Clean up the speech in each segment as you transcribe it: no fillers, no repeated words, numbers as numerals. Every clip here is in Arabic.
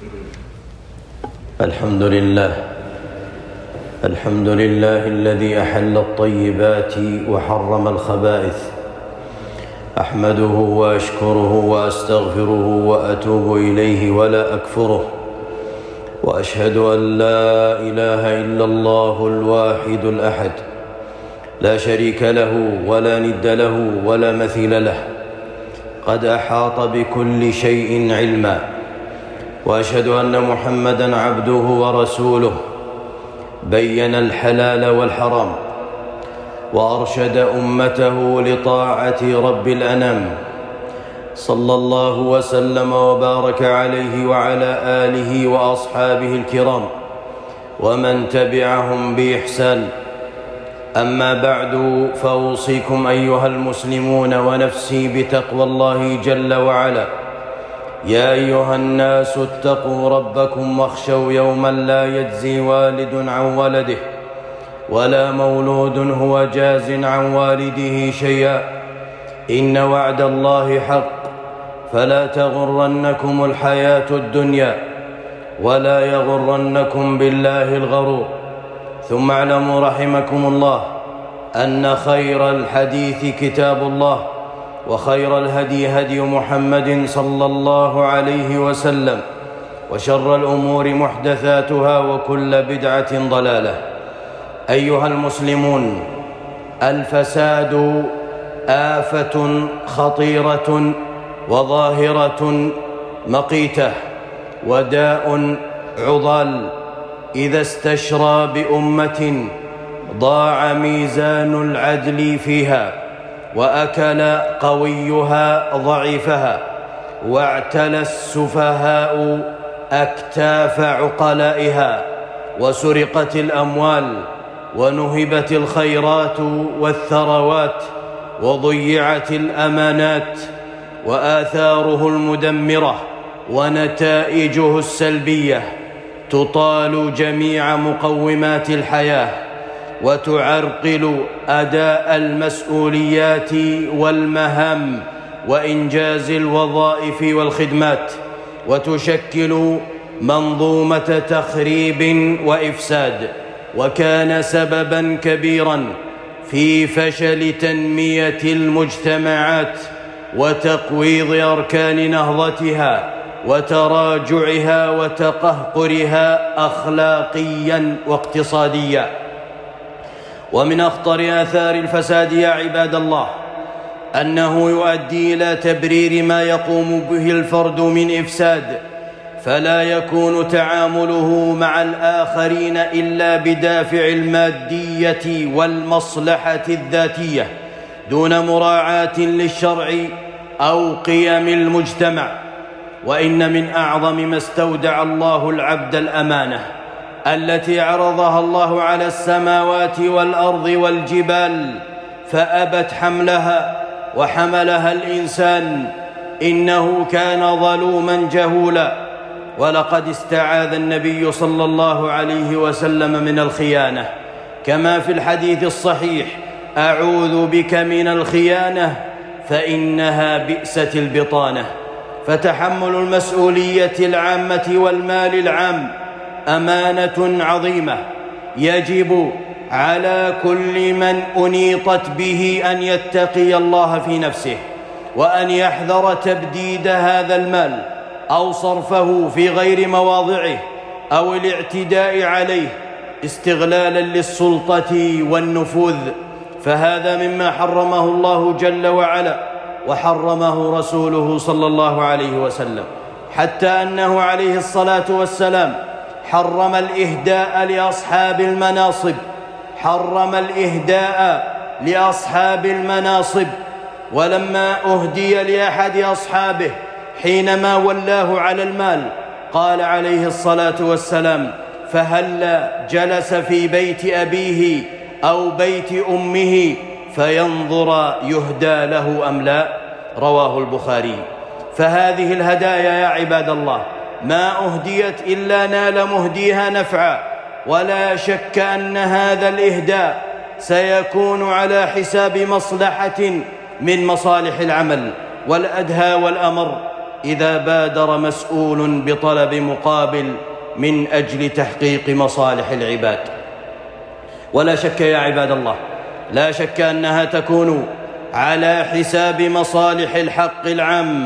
الحمد لله الذي أحل الطيبات وحرم الخبائث. أحمده وأشكره وأستغفره وأتوب إليه ولا أكفره، وأشهد أن لا إله إلا الله الواحد الأحد، لا شريك له ولا ند له ولا مثيل له، قد أحاط بكل شيء علما. وأشهد أن محمدًا عبده ورسوله، بين الحلال والحرام وأرشد أمته لطاعة رب الأنام، صلى الله وسلم وبارك عليه وعلى آله وأصحابه الكرام ومن تبعهم بإحسان. أما بعد، فأوصيكم أيها المسلمون ونفسي بتقوى الله جل وعلا. يا أيها الناس اتقوا ربكم واخشوا يوما لا يجزي والد عن ولده ولا مولود هو جاز عن والده شيئا، إن وعد الله حق، فلا تغرنكم الحياة الدنيا ولا يغرنكم بالله الغرور. ثم اعلموا رحمكم الله أن خير الحديث كتاب الله، وخير الهدي هدي محمد صلى الله عليه وسلم، وشر الأمور محدثاتها وكل بدعة ضلالة. أيها المسلمون، الفساد آفة خطيرة وظاهرة مقيتة، وداء عضال إذا استشرى بأمة ضاع ميزان العدل فيها، وأكل قويها ضعيفها، واعتلى السفهاء أكتاف عقلائها، وسرقت الأموال، ونهبت الخيرات والثروات، وضيعت الأمانات، وآثاره المدمرة ونتائجه السلبية تطال جميع مقومات الحياة، وتعرقل أداء المسؤوليات والمهام وإنجاز الوظائف والخدمات، وتشكل منظومة تخريب وإفساد، وكان سبباً كبيراً في فشل تنمية المجتمعات وتقويض أركان نهضتها وتراجعها وتقهقرها أخلاقياً واقتصادياً. ومن أخطر آثار الفساد يا عباد الله أنه يؤدي إلى تبرير ما يقوم به الفرد من إفساد، فلا يكون تعامله مع الآخرين إلا بدافع المادية والمصلحة الذاتية دون مراعاة للشرع أو قيم المجتمع. وإن من أعظم ما استودع الله العبد الأمانة التي عرضها الله على السماوات والأرض والجبال، فأبت حملها وحملها الإنسان، إنه كان ظلوما جهولا. ولقد استعاذ النبي صلى الله عليه وسلم من الخيانة، كما في الحديث الصحيح: أعوذ بك من الخيانة فإنها بئست البطانة. فتحمل المسؤولية العامة والمال العام أمانة عظيمة، يجب على كل من أنيطت به أن يتقي الله في نفسه، وأن يحذر تبديد هذا المال أو صرفه في غير مواضعه أو الاعتداء عليه استغلالا للسلطة والنفوذ، فهذا مما حرمه الله جل وعلا وحرمه رسوله صلى الله عليه وسلم، حتى أنه عليه الصلاة والسلام حرم الإهداء لأصحاب المناصب، حرم الإهداء لأصحاب المناصب. ولما أهدي لأحد أصحابه حينما ولاه على المال، قال عليه الصلاة والسلام: فهل جلس في بيت أبيه أو بيت أمه فينظر يهدى له أم لا؟ رواه البخاري. فهذه الهدايا يا عباد الله ما أهديت إلا نال مهديها نفعا، ولا شك أن هذا الإهداء سيكون على حساب مصلحة من مصالح العمل، والأدهى والأمر إذا بادر مسؤول بطلب مقابل من أجل تحقيق مصالح العباد. ولا شك يا عباد الله، لا شك أنها تكون على حساب مصالح الحق العام.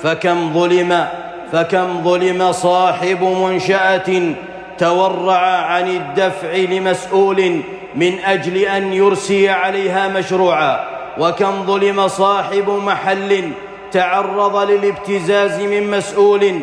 فكم ظلم صاحب منشأة تورع عن الدفع لمسؤول من أجل أن يرسي عليها مشروعا، وكم ظلم صاحب محل تعرض للابتزاز من مسؤول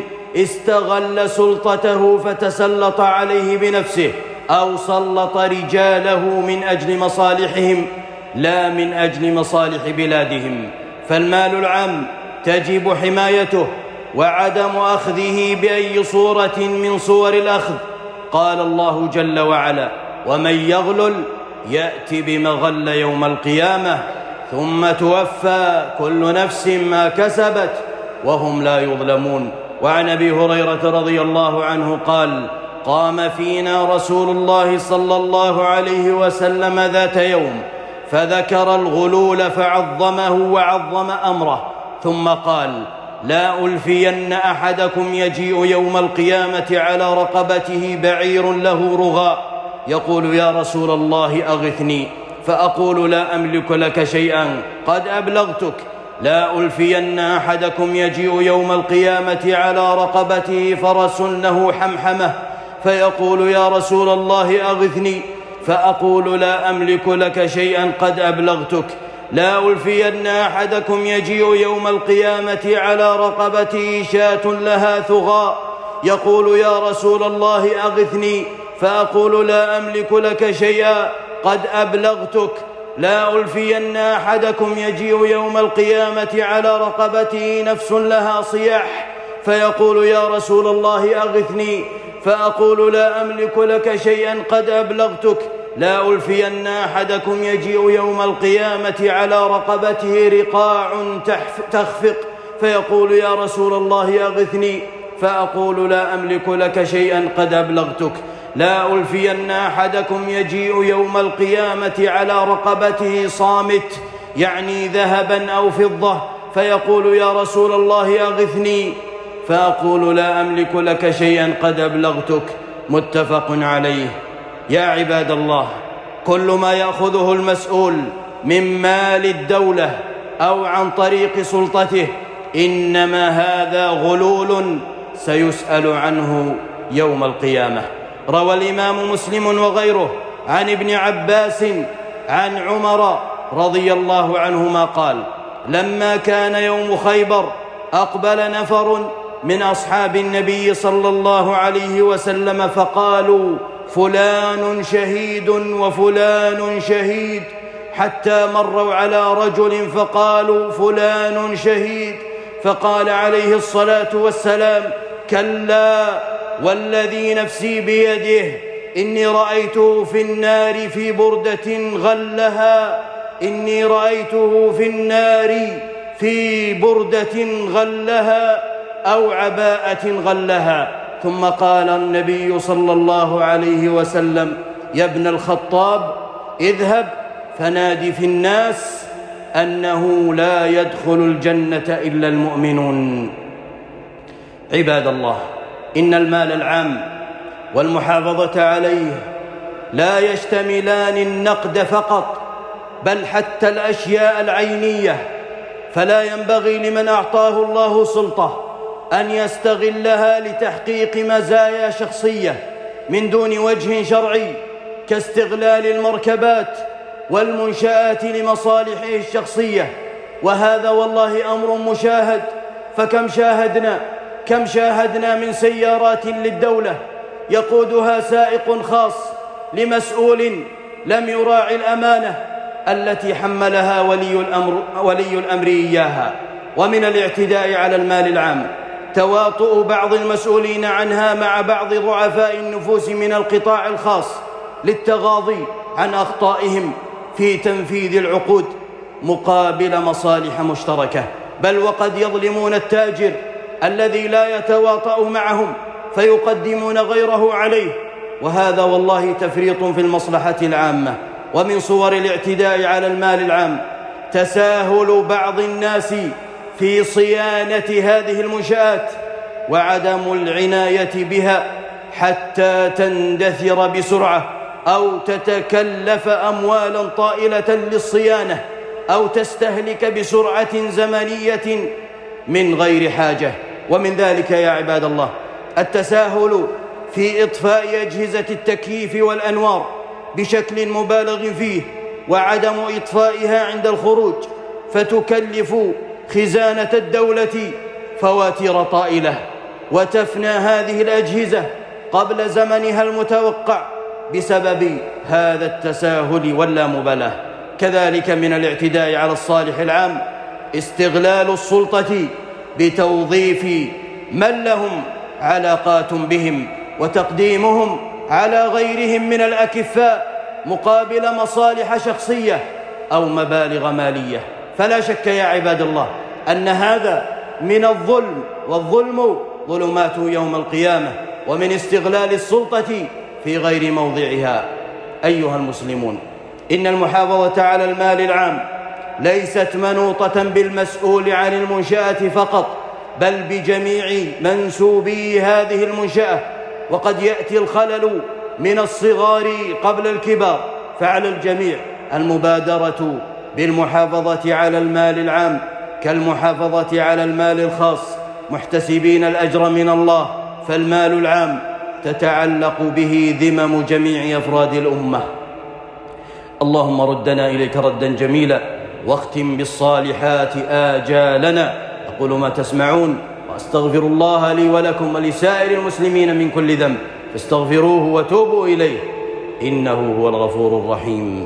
استغل سلطته فتسلط عليه بنفسه، أو سلط رجاله من أجل مصالحهم لا من أجل مصالح بلادهم. فالمال العام تجب حمايته وعدم أخذه بأي صورة من صور الأخذ. قال الله جل وعلا: ومن يغلل يأت بما غل يوم القيامة ثم توفى كل نفس ما كسبت وهم لا يظلمون. وعن أبي هريرة رضي الله عنه قال: قام فينا رسول الله صلى الله عليه وسلم ذات يوم فذكر الغلول فعظمه وعظم أمره، ثم قال: لا ألفين أحدكم يجيء يوم القيامة على رقبته بعير له رغاء يقول: يا رسول الله أغثني، فأقول: لا أملك لك شيئا قد أبلغتك. لا ألفين أحدكم يجيء يوم القيامة على رقبته فرس له حمحمة فيقول: يا رسول الله أغثني، فأقول: لا أملك لك شيئا قد أبلغتك. لا ألفين أحدكم يجيء يوم القيامة على رقبته شاة لها ثغاء يقول: يا رسول الله أغثني، فأقول: لا أملك لك شيئا قد أبلغتك. لا ألفين أحدكم يجيء يوم القيامة على رقبته نفس لها صياح فيقول: يا رسول الله أغثني، فأقول: لا أملك لك شيئا قد أبلغتك. لا ألفين أحدكم يجيء يوم القيامة على رقبته رقاع تخفق فيقول: يا رسول الله أغثني، فأقول: لا أملك لك شيئا قد أبلغتك. لا ألفين أحدكم يجيء يوم القيامة على رقبته صامت يعني ذهبا أو فضة فيقول: يا رسول الله أغثني، فأقول: لا أملك لك شيئا قد أبلغتك. متفق عليه. يا عباد الله، كل ما يأخذه المسؤول من مال الدولة أو عن طريق سلطته إنما هذا غلول سيسأل عنه يوم القيامة. روى الإمام مسلم وغيره عن ابن عباس عن عمر رضي الله عنهما قال: لما كان يوم خيبر أقبل نفر من أصحاب النبي صلى الله عليه وسلم فقالوا: فلان شهيد وفلان شهيد، حتى مروا على رجل فقالوا: فلان شهيد، فقال عليه الصلاة والسلام: كلا والذي نفسي بيده إني رأيته في النار في بردة غلها، إني رأيته في النار في بردة غلها أو عباءة غلها. ثم قال النبي صلى الله عليه وسلم: يا ابن الخطاب، اذهب فنادي في الناس أنه لا يدخل الجنة إلا المؤمنون. عباد الله، إن المال العام والمحافظة عليه لا يشتملان النقد فقط، بل حتى الأشياء العينية، فلا ينبغي لمن أعطاه الله سلطة أن يستغلها لتحقيق مزايا شخصية من دون وجه شرعي، كاستغلال المركبات والمنشآت لمصالحه الشخصية، وهذا والله أمر مشاهد. فكم شاهدنا من سيارات للدولة يقودها سائق خاص لمسؤول لم يراعي الأمانة التي حملها ولي الأمر إياها. ومن الاعتداء على المال العام تواطؤ بعض المسؤولين عنها مع بعض ضعفاء النفوس من القطاع الخاص للتغاضي عن أخطائهم في تنفيذ العقود مقابل مصالح مشتركة، بل وقد يظلمون التاجر الذي لا يتواطأ معهم فيقدمون غيره عليه، وهذا والله تفريط في المصلحة العامة. ومن صور الاعتداء على المال العام تساهل بعض الناس في صيانة هذه المنشآت وعدم العناية بها حتى تندثر بسرعة أو تتكلف أموالا طائلة للصيانة أو تستهلك بسرعة زمنية من غير حاجة. ومن ذلك يا عباد الله التساهل في إطفاء أجهزة التكييف والأنوار بشكل مبالغ فيه وعدم إطفائها عند الخروج، فتكلف خزانة الدولة فواتير طائلة وتفنى هذه الأجهزة قبل زمنها المتوقع بسبب هذا التساهل واللامبالاة. كذلك من الاعتداء على الصالح العام استغلال السلطة بتوظيف من لهم علاقات بهم وتقديمهم على غيرهم من الأكفاء مقابل مصالح شخصية أو مبالغ مالية. فلا شك يا عباد الله أن هذا من الظلم، والظلم ظلمات يوم القيامة، ومن استغلال السلطة في غير موضعها. أيها المسلمون، إن المحافظة على المال العام ليست منوطة بالمسؤول عن المنشأة فقط، بل بجميع منسوبي هذه المنشأة، وقد يأتي الخلل من الصغار قبل الكبار، فعلى الجميع المبادرة بالمحافظة على المال العام كالمحافظة على المال الخاص، محتسبين الأجر من الله، فالمال العام تتعلق به ذمم جميع أفراد الأمة. اللهم ردنا إليك ردا جميلا، واختم بالصالحات آجالنا. أقول ما تسمعون، وأستغفر الله لي ولكم ولسائر المسلمين من كل ذنب، فاستغفروه وتوبوا إليه إنه هو الغفور الرحيم.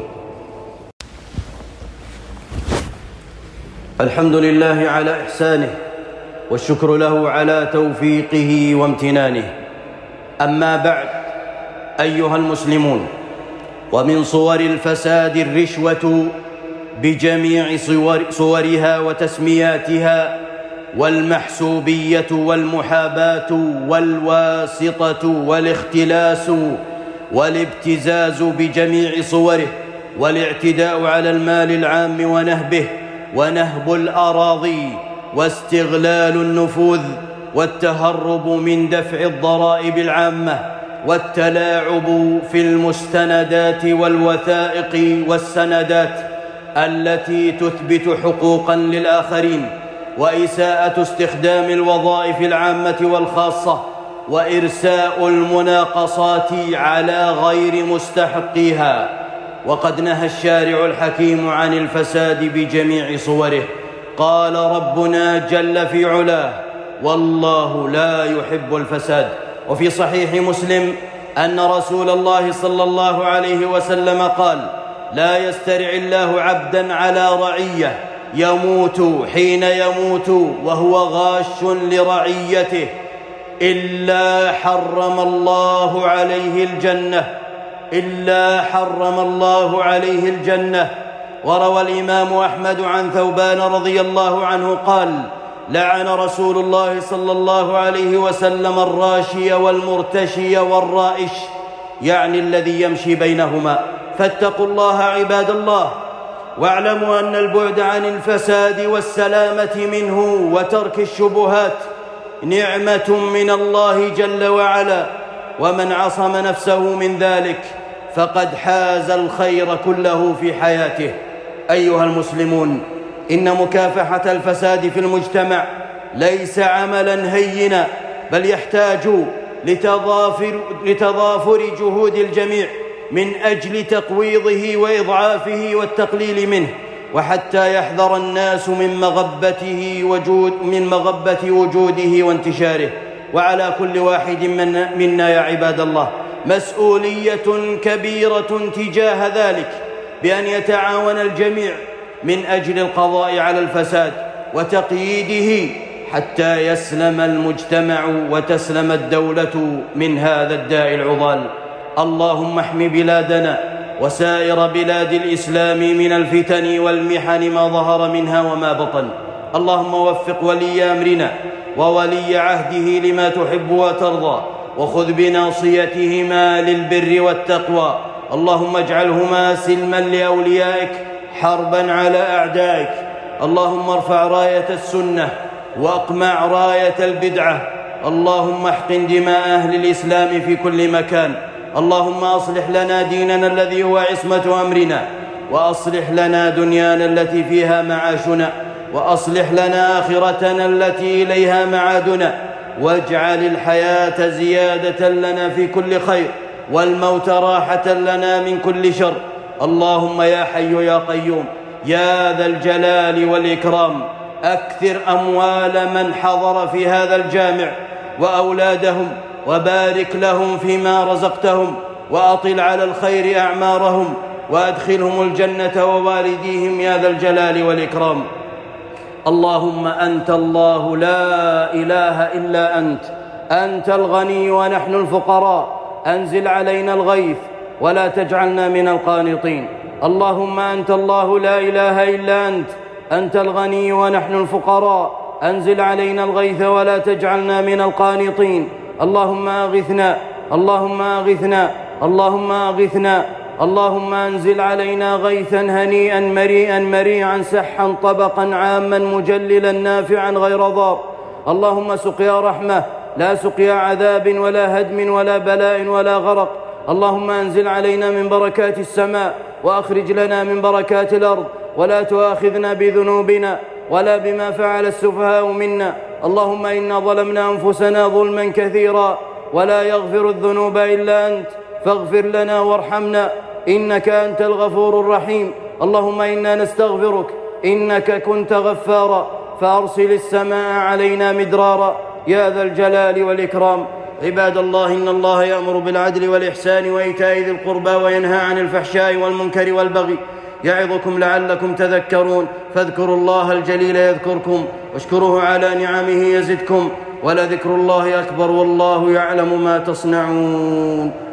الحمد لله على إحسانه، والشكر له على توفيقه وامتنانه. أما بعد، أيها المسلمون، ومن صور الفساد الرشوة بجميع صورها وتسمياتها، والمحسوبية والمحاباة والواسطة والاختلاس والابتزاز بجميع صوره، والاعتداء على المال العام ونهبه ونهب الأراضي واستغلال النفوذ والتهرب من دفع الضرائب العامة والتلاعب في المستندات والوثائق والسندات التي تثبت حقوقا للآخرين، وإساءة استخدام الوظائف العامة والخاصة، وإرساء المناقصات على غير مستحقيها. وقد نهى الشارع الحكيم عن الفساد بجميع صوره. قال ربنا جل في علاه: والله لا يحب الفساد. وفي صحيح مسلم أن رسول الله صلى الله عليه وسلم قال: لا يسترع الله عبدا على رعية يموت حين يموت وهو غاش لرعيته إلا حرم الله عليه الجنة. وروى الإمام أحمد عن ثوبان رضي الله عنه قال: لعن رسول الله صلى الله عليه وسلم الراشي والمرتشي والرائش، يعني الذي يمشي بينهما. فاتقوا الله عباد الله، واعلموا أن البعد عن الفساد والسلامة منه وترك الشبهات نعمة من الله جل وعلا، ومن عصم نفسه من ذلك فقد حاز الخير كله في حياته. أيها المسلمون، إن مكافحة الفساد في المجتمع ليس عملا هينا، بل يحتاج لتضافر جهود الجميع من أجل تقويضه وإضعافه والتقليل منه، وحتى يحذر الناس من مغبة وجوده وانتشاره. وعلى كل واحد منا يا عباد الله مسؤولية كبيرة تجاه ذلك، بأن يتعاون الجميع من أجل القضاء على الفساد وتقييده، حتى يسلم المجتمع وتسلم الدولة من هذا الداء العضال. اللهم احم بلادنا وسائر بلاد الإسلام من الفتن والمحن ما ظهر منها وما بطن. اللهم وفق ولي أمرنا وولي عهده لما تحب وترضى، وخذ بناصيتهما للبر والتقوى. اللهم اجعلهما سلما لأوليائك، حربا على أعدائك. اللهم ارفع راية السنة واقمع راية البدعة. اللهم احقن دماء أهل الإسلام في كل مكان. اللهم أصلح لنا ديننا الذي هو عصمة أمرنا، وأصلح لنا دنيانا التي فيها معاشنا، وأصلح لنا آخرتنا التي إليها معادنا، واجعل الحياة زيادة لنا في كل خير، والموت راحة لنا من كل شر. اللهم يا حي يا قيوم يا ذا الجلال والإكرام، أكثر أموال من حضر في هذا الجامع وأولادهم، وبارك لهم فيما رزقتهم، وأطل على الخير أعمارهم، وأدخلهم الجنة ووالديهم يا ذا الجلال والإكرام. اللهم أنت الله لا إله إلا أنت الغني ونحن الفقراء، أنزل علينا الغيث ولا تجعلنا من القانطين. اللهم أنت الله لا إله إلا أنت الغني ونحن الفقراء، أنزل علينا الغيث ولا تجعلنا من القانطين. اللهم أغثنا، اللهم أغثنا، اللهم أغثنا. اللهم أنزل علينا غيثا هنيئا مريئا مريعا سحا طبقا عاما مجللا نافعا غير ضار. اللهم سقيا رحمة لا سقيا عذاب ولا هدم ولا بلاء ولا غرق. اللهم أنزل علينا من بركات السماء، وأخرج لنا من بركات الأرض، ولا تؤاخذنا بذنوبنا ولا بما فعل السفهاء منا. اللهم إنا ظلمنا أنفسنا ظلما كثيرا، ولا يغفر الذنوب إلا أنت، فاغفر لنا وارحمنا إنك أنت الغفور الرحيم. اللهم إنا نستغفرك إنك كنت غفارا، فأرسل السماء علينا مدرارا يا ذا الجلال والإكرام. عباد الله، إن الله يأمر بالعدل والإحسان وإيتاء ذي القربى وينهى عن الفحشاء والمنكر والبغي، يعظكم لعلكم تذكرون. فاذكروا الله الجليل يذكركم، واشكروه على نعمه يزدكم، ولذكر الله أكبر، والله يعلم ما تصنعون.